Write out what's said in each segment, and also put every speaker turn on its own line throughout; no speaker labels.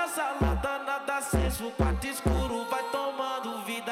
salada, nada aceso, quarto escuro, vai tomando vida.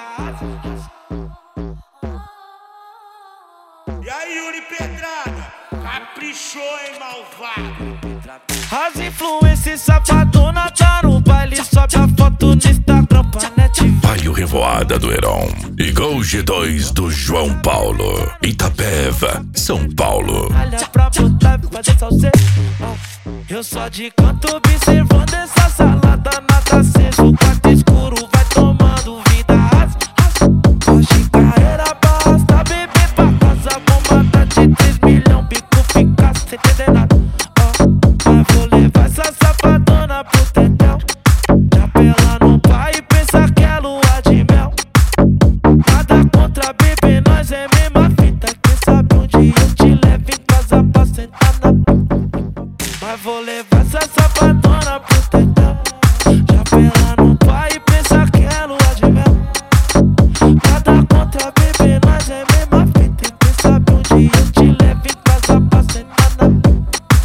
E aí, Yuri Pedrada, caprichou, hein, malvado?
As influências safadona tá no baile, sobe a foto no Instagram pra net ver.
Baile Revoada do Heron e Gol G2 do João Paulo, Itapeva, São Paulo.
Olha pra botar e fazer salseiro. Eu só de canto observando essa salada, nada aceso, quarto escuro, vai tomando vida. Hoje carreira basta, beber pra casa, bomba de 3 milhões, bico fica sem entender nada. Mas vou levar essa safadona pro tetel. Chapela no pai e pensa que é lua de mel. Nada contra bebê, nós é mesma fita. Quem sabe um dia eu te levo em casa pra sentar na pita. Mas vou levar essa safadona pro tetel. Chapela no pai e pensa que é lua de mel. Nada contra bebê, nós é mesma fita. Quem sabe um dia eu te levo em casa pra sentar na pita.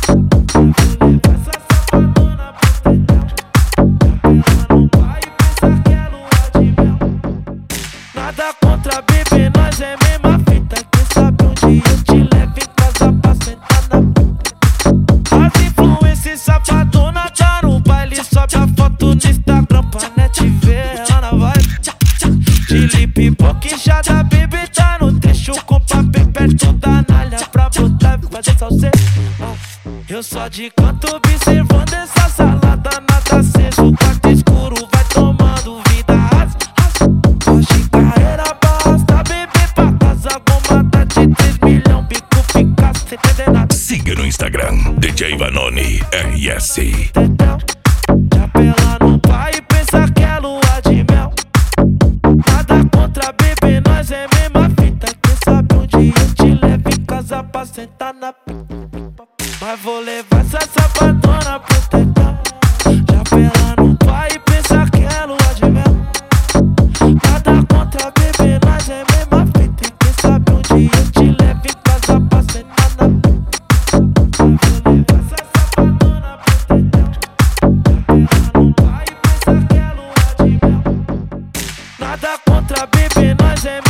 Nada contra bebê, nós é mesma fita. Quem sabe um dia eu te levo em casa pra sentar na pita. As influências safadona tá no baile, sobe a foto no Instagram pra net ver. Ela na vibe de lip já da bebê tá no trecho com papel perto da nalha pra botar e fazer salseiro. Eu só de canto observando essa salada, nada aceso, quarto escuro, vai tomando vida. Hoje carreira basta, beber pra casa, bomba de 3 milhões, bico fica sem entender nada.
Siga no Instagram, DJ Vanoni RS.
Chapela no pai e pensa que é lua de mel. Nada contra bebê, nós é mesma fita. Quem sabe um dia eu te levo em casa pra sentar na pita. Mas vou levar essa safadona pro tetel. Chapela no pai e pensa que é lua de mel. Nada contra bebê, nós é mesma fita. Quem sabe um dia eu te levo em casa pra sentar na pita. Mas vou levar essa safadona pro tetel. Chapela no pai e pensa que é lua de mel. Nada contra bebê, nós é